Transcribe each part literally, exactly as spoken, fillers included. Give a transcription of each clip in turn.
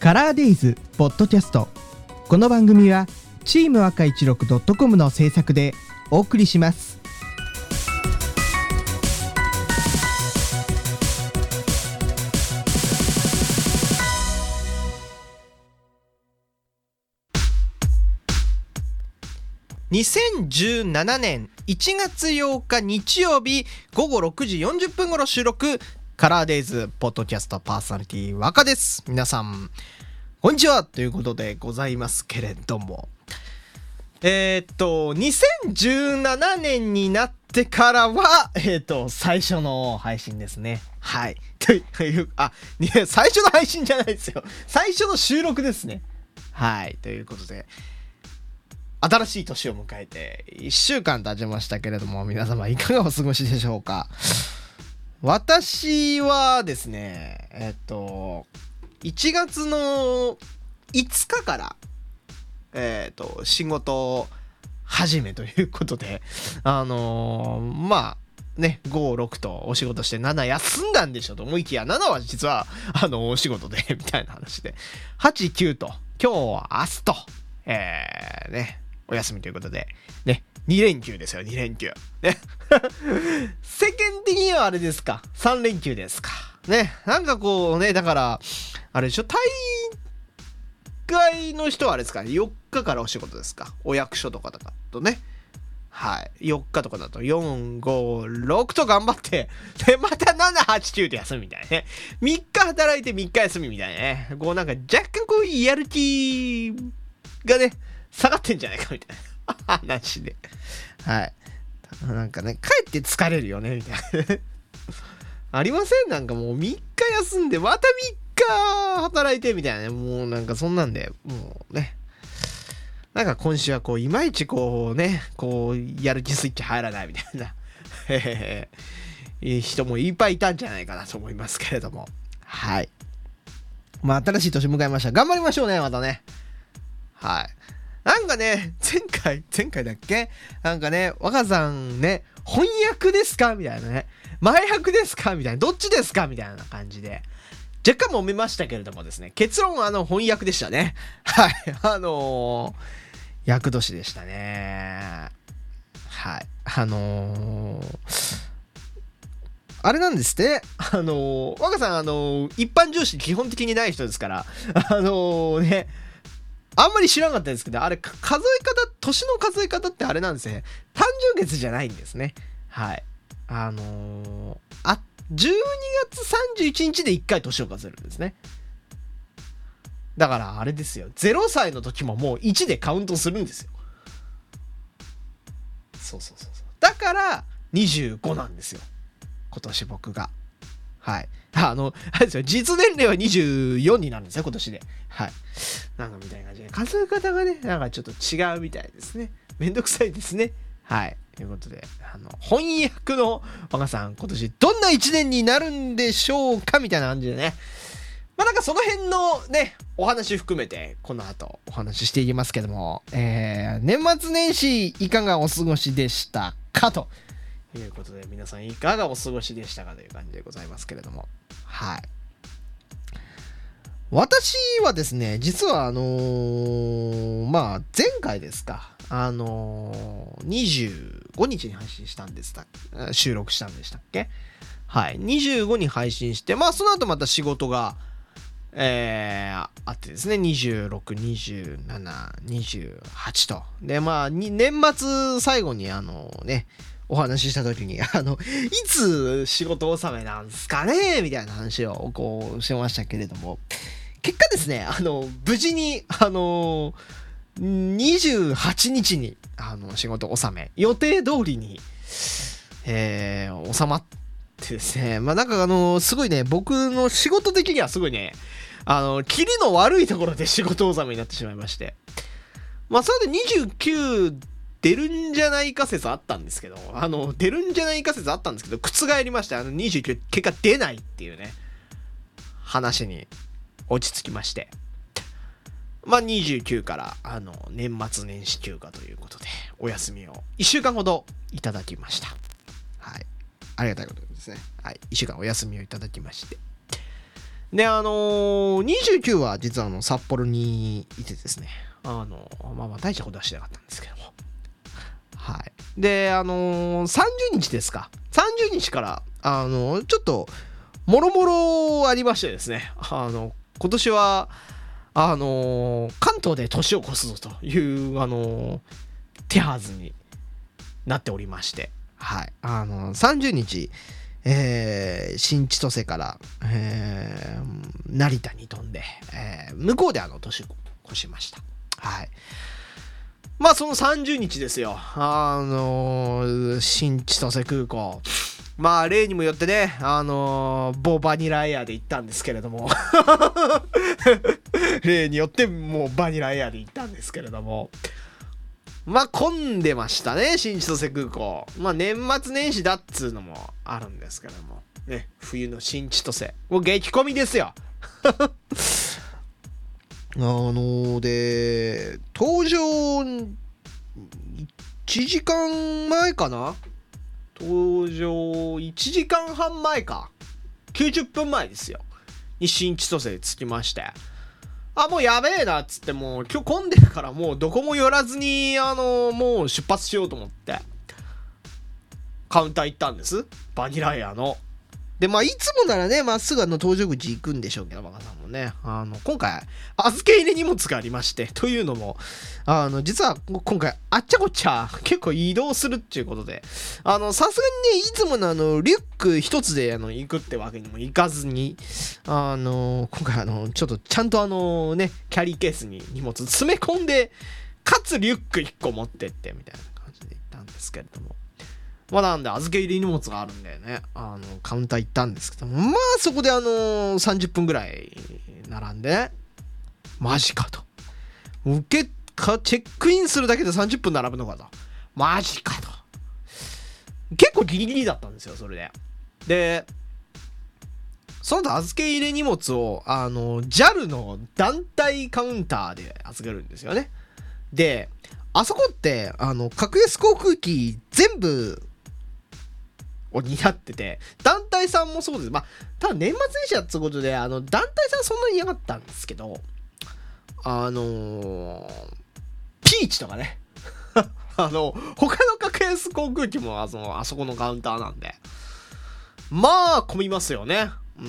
カラーデイズポッドキャスト。この番組はチーム赤いちろくドットコムの制作でお送りします。 にせんじゅうななねんいちがつようか日曜日ごごろくじよんじゅっぷん頃収録、カラーデイズポッドキャストパーソナリティ若です。皆さんこんにちはということでございますけれども、えー、っとにせんじゅうななねんになってからはえー、っと最初の配信ですね。はいというあ最初の配信じゃないですよ、最初の収録ですね。はいということで新しい年を迎えていっしゅうかん経ちましたけれども、皆様いかがお過ごしでしょうか。私はですね、えっといちがつのいつかからえっと仕事始めということで、あのー、まあねご、ろくとお仕事してなな休んだんでしょと思いきや、ななは実はあのお仕事でみたいな話で、はち、きゅうと今日は明日とえー、ねお休みということでね、に連休ですよ、に連休ね世間的にはあれですか、さん連休ですかね。なんかこうね、だからあれでしょ、大概の人はあれですかね、よっかからお仕事ですか、お役所とかだとね。はい、よっかとかだとよん、ご、ろくと頑張ってでまたなな、はち、きゅうで休みみたいなね。みっか働いてみっか休みみたいなね。こうなんか若干こうやる気がね下がってんじゃないかみたいな話で、はい、なんかね帰って疲れるよねみたいなありません？なんかもうみっか休んでまたみっか働いてみたいなね。もうなんかそんなんでもうね、なんか今週はこういまいちこうねこうやる気スイッチ入らないみたいな人もいっぱいいたんじゃないかなと思いますけれども、はい、まあ新しい年迎えました。頑張りましょうね、またね。はい、なんかね前回前回だっけ、なんかね若さんね翻訳ですかみたいなね、前訳ですかみたいな、どっちですかみたいな感じで若干揉めましたけれどもですね、結論はあの翻訳でしたね。はい、あのー、役年でしたね。はい、あのー、あれなんですって、あのー、若さんあのー、一般常識基本的にない人ですから、あのー、ねあんまり知らなかったですけど、あれ数え方、年の数え方ってあれなんですね、誕生月じゃないんですね。はい、あのー、あじゅうにがつさんじゅういちにちでいっかい年を数えるんですね。だからあれですよ、ゼロさいの時ももういちでカウントするんですよ。そうそうそうそう、だからにじゅうごなんですよ今年僕が。はい、あのあれですよ、実年齢はにじゅうよんになるんですよ今年で。はい、なんかみたいな感じで数え方がねなんかちょっと違うみたいですね。めんどくさいですね。はいということで、あの翻訳の若さん今年どんないちねんになるんでしょうかみたいな感じでね、まあなんかその辺のねお話含めてこの後お話ししていきますけども、えー、年末年始いかがお過ごしでしたかとということで、皆さんいかがお過ごしでしたかという感じでございますけれども、はい、私はですね実はあのー、まあ前回ですか、あのー、にじゅうごにちに配信したんですた収録したんでしたっけ。はい、にじゅうごに配信して、まあその後また仕事がえー、あってですね、にじゅうろく、にじゅうなな、にじゅうはちとで、まあに年末最後にあのねお話しした時に、あのいつ仕事納めなんすかねみたいな話をこうしてましたけれども、結果ですね、あの無事にあのにじゅうはちにちにあの仕事納め予定通りに、えー、収まってですね、まあなんかあのすごいね、僕の仕事的にはすごいね、あのキリの悪いところで仕事納めになってしまいまして、まあそれでにじゅうきゅう出るんじゃないか説あったんですけど、あの出るんじゃないか説あったんですけど覆りまして、あのにじゅうきゅう結果出ないっていうね話に落ち着きまして、まあにじゅうきゅうからあの年末年始休暇ということでお休みをいっしゅうかんほどいただきました。はい、ありがたいことですね。はい、いっしゅうかんお休みをいただきまして、 であのー、にじゅうきゅうは実はあの札幌にいてですね、あのまあまあ大したことはしてなかったんですけども、はい。であのー、さんじゅうにちですか、さんじゅうにちからあのー、ちょっともろもろありましてですね、あの今年はあのー、関東で年を越すぞというあのー、手はずになっておりまして、はい。あのー、さんじゅうにちえー、新千歳から、えー、成田に飛んで、えー、向こうであの年を越しました。はい。まあそのさんじゅうにちですよ。あのー、新千歳空港。まあ例にもよってね、あのー、某バニラエアで行ったんですけれども。例によってもうバニラエアで行ったんですけれども。まあ混んでましたね、新千歳空港。まあ年末年始だっつうのもあるんですけどもね、冬の新千歳もう激混みですよ。あので登場いちじかんまえかな、登場いちじかんはんまえか、きゅうじゅっぷんまえですよに新千歳で着きまして、あ、もうやべえなっつって、もう今日混んでるからもうどこも寄らずに、あのもう出発しようと思ってカウンター行ったんです、バニラエアの。でまあいつもならね、まっすぐあの搭乗口行くんでしょうけど、バカさんもね、あの今回預け入れ荷物がありまして、というのもあの実は今回あっちゃこっちゃ結構移動するっていうことで、あのさすがにね、いつものあのリュック一つであの行くってわけにもいかずに、あの今回あのちょっとちゃんとあのねキャリーケースに荷物詰め込んで、かつリュックいっこ持ってってみたいな感じで行ったんですけれども、まあなんで預け入れ荷物があるんだよね、あのカウンター行ったんですけども、まあそこであのさんじゅっぷんぐらい並んで、ね、マジかと、受けかチェックインするだけでさんじゅっぷん並ぶのかと、マジかと、結構ギリギリだったんですよそれで。でその後預け入れ荷物をあの ジャル の団体カウンターで預けるんですよね。であそこってあの格安航空機全部を担ってて、団体さんもそうです。まあただ年末年始やったことであの団体さんそんなにいなかったんですけど、あのー、ピーチとかねあの他の格安航空機もあのあそこのカウンターなんで、まあ混みますよね。うん。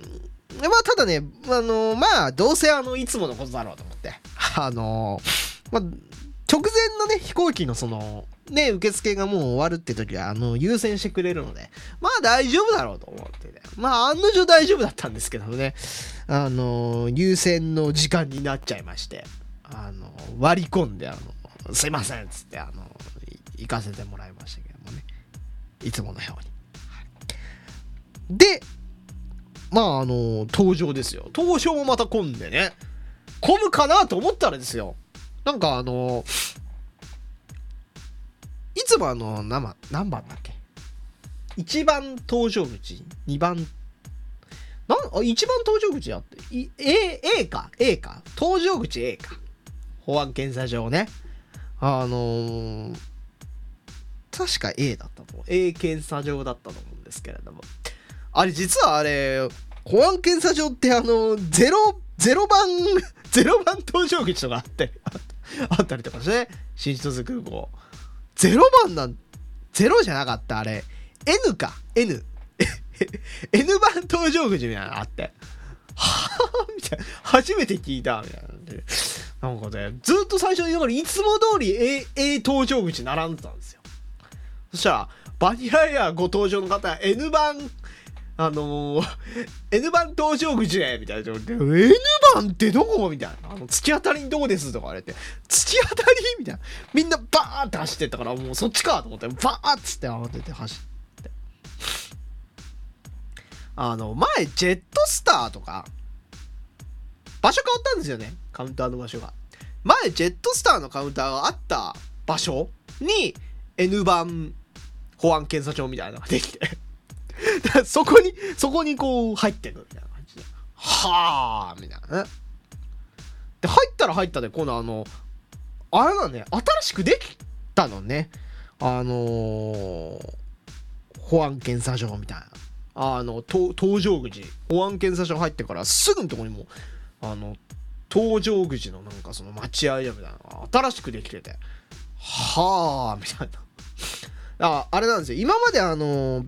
まあただね、あのー、まあどうせあのいつものことだろうと思ってあのー、まあ直前のね飛行機のそのね受付がもう終わるって時はあの優先してくれるので、まあ大丈夫だろうと思ってね、まあ案の定大丈夫だったんですけどね、あの優先の時間になっちゃいまして、あの割り込んであのすいませんっつってあの行かせてもらいましたけどもね、いつものように。でまああの登場ですよ。登場もまた混んでね、混むかなと思ったらですよ、なんかあのいつもあの何何番だっけ、いちばん搭乗口、にばんなんあいちばん搭乗口やって A, A か A か搭乗口 A か、保安検査場ね、あのー、確か A だったと思う、 A 検査場だったと思うんですけれども、あれ実はあれ保安検査場ってあのゼロゼロばんゼロばん搭乗口とかあってあったりとかしてね、新千歳空港ゼロばんなんゼロじゃなかった、あれ N か N N 番搭乗口みたいなのあって、はぁみたいな、初めて聞いたみたいなんで、なんかねずっと最初にだからいつも通り A, A 搭乗口並んでたんですよ。そしたらバニラエアご搭乗の方は N 番あのー、N 番搭乗口でみたいな状況で N 番ってどこみたいな、あの突き当たりにどこですとか言われて、突き当たりみたいな、みんなバーって走ってったから、もうそっちかと思ってバーッつって慌てて走って、あの前ジェットスターとか場所変わったんですよね、カウンターの場所が。前ジェットスターのカウンターがあった場所に N 番保安検査場みたいなのができてそこにそこにこう入ってくみたいな感じで、はあみたいなね。で入ったら入ったで、今度あのあれだね、新しくできたのね、あのー、保安検査場みたいな、 あの搭乗口、保安検査所入ってからすぐのとこにもあの搭乗口のなんかその待合所みたいなのが新しくできてて、はあみたいな。ああれなんですよ、今まであの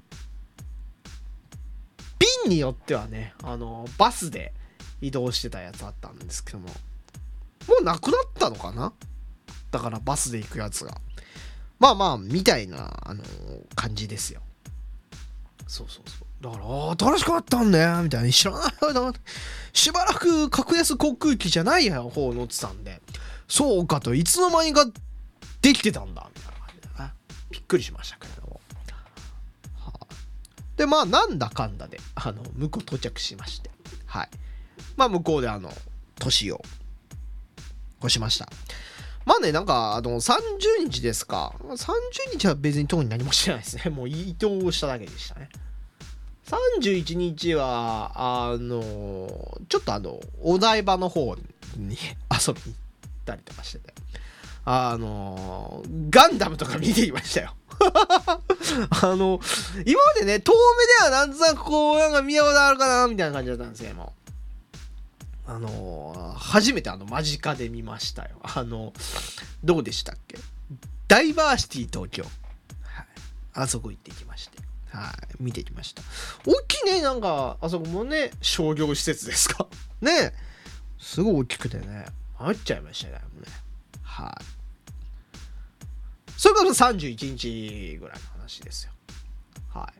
便によってはね、あのバスで移動してたやつあったんですけども、もうなくなったのかな。だからバスで行くやつがまあまあみたいな、あの感じですよ。そうそうそう。だから、新しくなったんだよみたいな、知らないよ、しばらく格安航空機じゃない方乗ってたんで、そうかと、いつの間にかできてたんだみたいな感じだね。びっくりしましたけれども、はあ、でまあなんだかんだであの向こう到着しまして、はい、まあ向こうであの年を越しました。まあね、なんかあのさんじゅうにちですか、さんじゅうにちは別に特に何もしてないですね。もう移動しただけでしたね。さんじゅういちにちはあのちょっとあのお台場の方に遊びに行ったりとかしてて、あのガンダムとか見てきましたよ。あの今までね、遠目ではなんとなくこうなんか見たことあるかなみたいな感じだったんですけども、あの初めてあの間近で見ましたよ。あのどうでしたっけ、ダイバーシティ東京、はい、あそこ行ってきまして、はい、見てきました。大きいね、なんかあそこもね、商業施設ですかね、すごい大きくてね、入っちゃいましたね。もうね、はい、それからさんじゅういちにちぐらいの話ですよ。はい。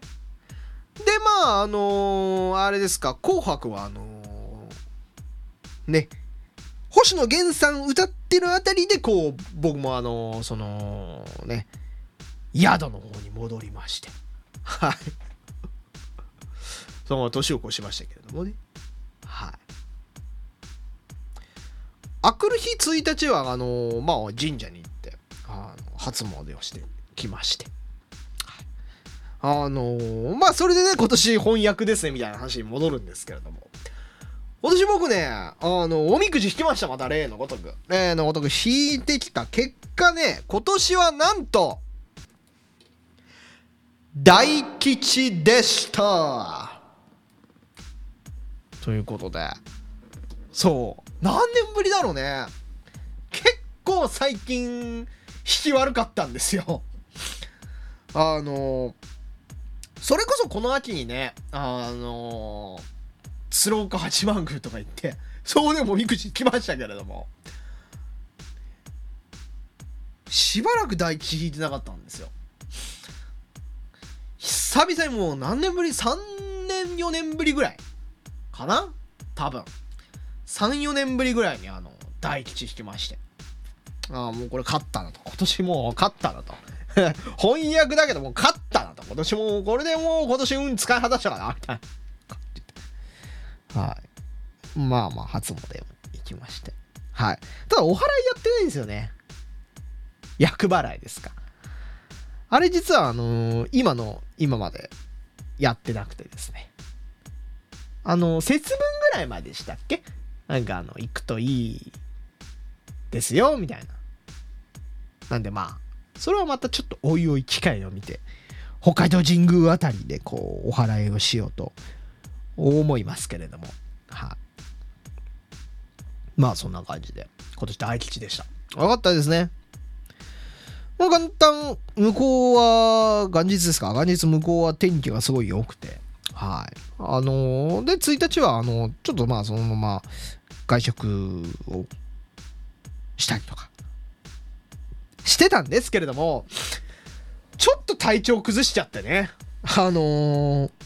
でまああのー、あれですか、紅白はあのー、ね、星野源さん歌ってるあたりでこう僕もあのー、そのね、宿の方に戻りまして、はい。そのまま年を越しましたけれどもね。はい。あくる日ついたちはあのー、まあ神社に行ってあの初詣をしてきまして、あのー、まあそれでね、今年翻訳ですねみたいな話に戻るんですけれども、今年僕ね、あのおみくじ引きました。また例のごとく例のごとく引いてきた結果ね、今年はなんと大吉でしたということで、そう何年ぶりだろうね、結構最近引き悪かったんですよ。あのそれこそこの秋にね、あの鶴岡八幡宮とか行ってそうでもおみくじ来ましたけれども、しばらく大吉引いてなかったんですよ。久々にもう何年ぶり、さんねんよねんぶりぐらいかな、多分さんよねんぶりぐらいにあの大吉引きまして、ああもうこれ勝ったなと、今年もう勝ったなと翻訳だけどもう勝ったなと、今年もこれでもう今年運使い果たしたかなみたいな。はい、まあまあ初詣行きまして、はい、ただお祓いやってないんですよね。厄払いですか、あれ実はあのー、今の今までやってなくてですね、あのー、節分ぐらいまでしたっけ、なんかあの行くといいですよみたいな。なんでまあそれはまたちょっとおいおい機会を見て北海道神宮あたりでこうお祓いをしようと思いますけれども、はい、まあそんな感じで今年大吉でした。よかったですね。もう元旦向こうは元日ですか、元日向こうは天気がすごい良くて、はい、あのー、でついたちはあのちょっとまあそのまま外食をしたりとかしてたんですけれども、ちょっと体調崩しちゃってね、あのー、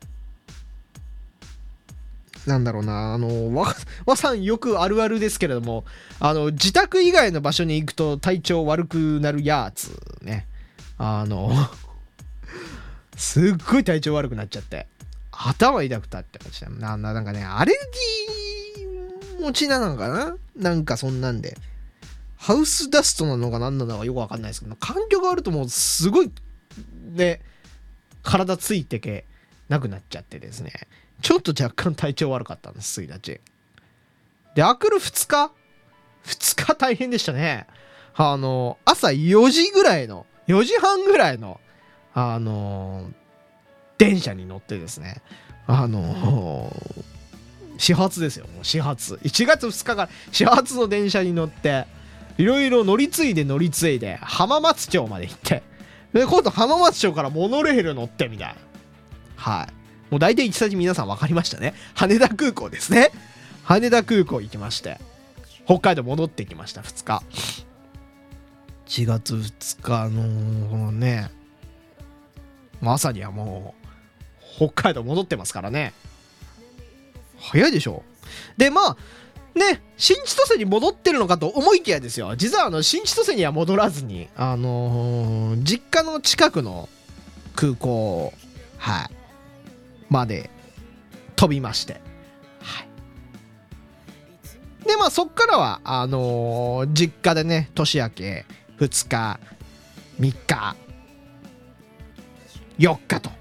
なんだろうな、あのー、わわさんよくあるあるですけれども、あの自宅以外の場所に行くと体調悪くなるやつね、あのすっごい体調悪くなっちゃって頭痛くたってましたな。なんかね、アレルギー持ちなのかな、なんかそんなんでハウスダストなのか何なのかよくわかんないですけど、環境があるともうすごいね、体ついてけなくなっちゃってですね、ちょっと若干体調悪かったんです、ついたちで。あくるふつかふつか大変でしたね。あの朝よじぐらいのよじはんぐらいのあの電車に乗ってですね、あのー、始発ですよ。もう始発いちがつふつかから始発の電車に乗っていろいろ乗り継いで乗り継いで浜松町まで行って、で今度浜松町からモノレール乗ってみたいな。はい、もう大体行き先皆さん分かりましたね。羽田空港ですね。羽田空港行きまして北海道戻ってきました。ふつかいちがつふつかのね朝にはもう北海道戻ってますからね。早いでしょ。でまあね、新千歳に戻ってるのかと思いきやですよ、実はあの新千歳には戻らずに、あのー、実家の近くの空港、はい、まで飛びまして、はい、でまあそっからはあのー、実家でね年明けふつかみっかよっかと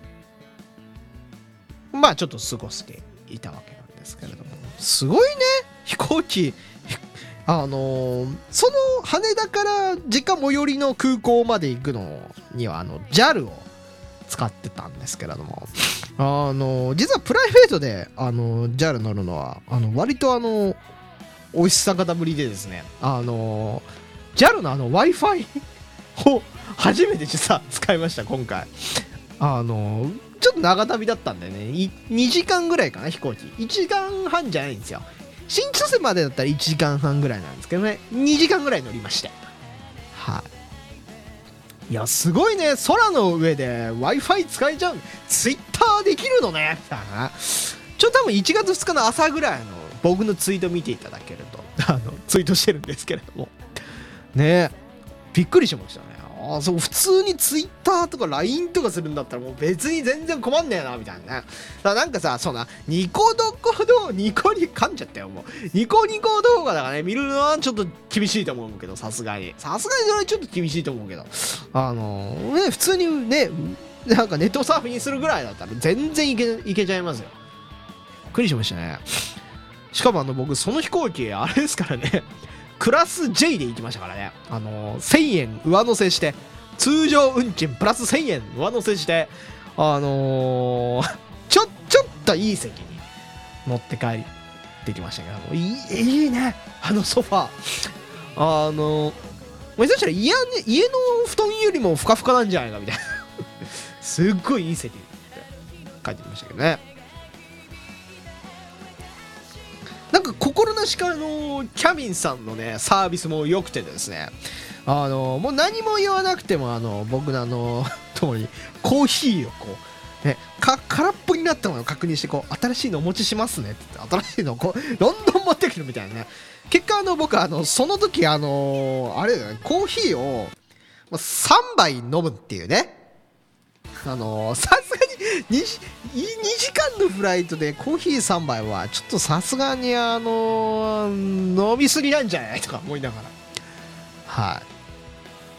まあちょっと過ごしていたわけなんですけれども、すごいね飛行機あのー、その羽田から実家最寄りの空港まで行くのにはあの ジャル を使ってたんですけれども、あのー、実はプライベートであの ジャル 乗るのはあの割とあのお久方ぶりでですね、あのー、ジャル のあの Wi-Fi を初めて実は使いました今回。あのー、ちょっと長旅だったんでね、にじかんぐらいかな飛行機いちじかんはんじゃないんですよ。新千歳までだったらいちじかんはんぐらいなんですけどね、にじかんぐらい乗りまして、はい、いやすごいね、空の上で Wi-Fi 使えちゃう、ツイッターできるのねみたいな。ちょっと多分いちがつふつかの朝ぐらいの僕のツイート見ていただけるとあのツイートしてるんですけれどもね、びっくりしましたね。あそう普通にツイッターとか ライン とかするんだったらもう別に全然困んねえなみたいなね。だからなんかさ、そんなニコ動動ニコに噛んじゃったよもうニコニコ動画だからね見るのはちょっと厳しいと思うけど、さすがにさすがにそれはちょっと厳しいと思うけど、あのー、ね普通にねなんかネットサーフィンするぐらいだったら全然いけいけちゃいますよ。びっくりしましたね。しかもあの僕その飛行機あれですからねクラス ジェイ で行きましたからね。あのー、せんえん上乗せして通常運賃プラスせんえん上乗せしてあのー、ちょちょっといい席に乗って帰ってきましたけど、いいいいねあのソファー。あのー、もしかしたら家、ね、家の布団よりもふかふかなんじゃないかみたいなすっごいいい席に帰ってきましたけどね。なんか心なしかのキャビンさんのねサービスも良くてですね、あのもう何も言わなくてもあの僕のあのともにコーヒーをこうねか空っぽになったものを確認してこう新しいのお持ちしますねって言って新しいのをこうどんどん持ってくるみたいなね。結果あの僕あのその時あのあれだねコーヒーをさんばい飲むっていうね、あのさすがに 2, にじかんのフライトでコーヒーさんばいはちょっとさすがにあの飲みすぎなんじゃないとか思いながら、はい、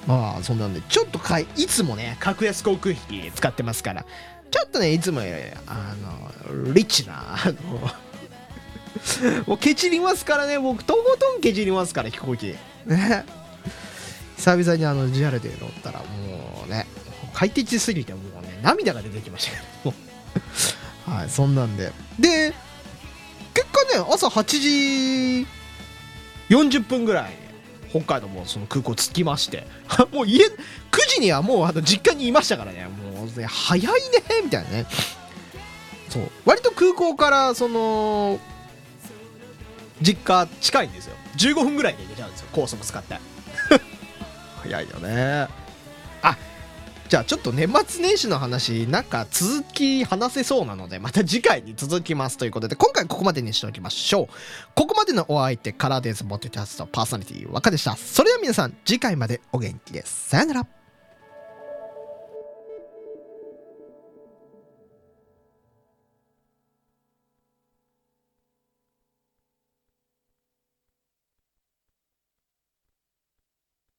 まあそんなんでちょっとかいいつもね格安航空機使ってますから、ちょっとねいつもよりあのリッチなあのもうケチりますからね、僕とことんケチりますから飛行機ね。久々にあの ジャル で乗ったらもうね快適すぎてもうね涙が出てきましたけどはい、そんなんでで結果ね朝はちじよんじゅっぷんぐらいに北海道もその空港着きましてもう家くじにはもうあの実家にいましたからね、もう、ね、早いねみたいなね。そう割と空港からその実家近いんですよ。じゅうごふんぐらいで行けちゃうんですよ、コースも使って早いよね。あじゃあちょっと年末年始の話なんか続き話せそうなのでまた次回に続きますということで、今回ここまでにしておきましょう。ここまでのお相手カラーデンスポッドキャストパーソナリティ若でした。それでは皆さん次回までお元気です。さよなら。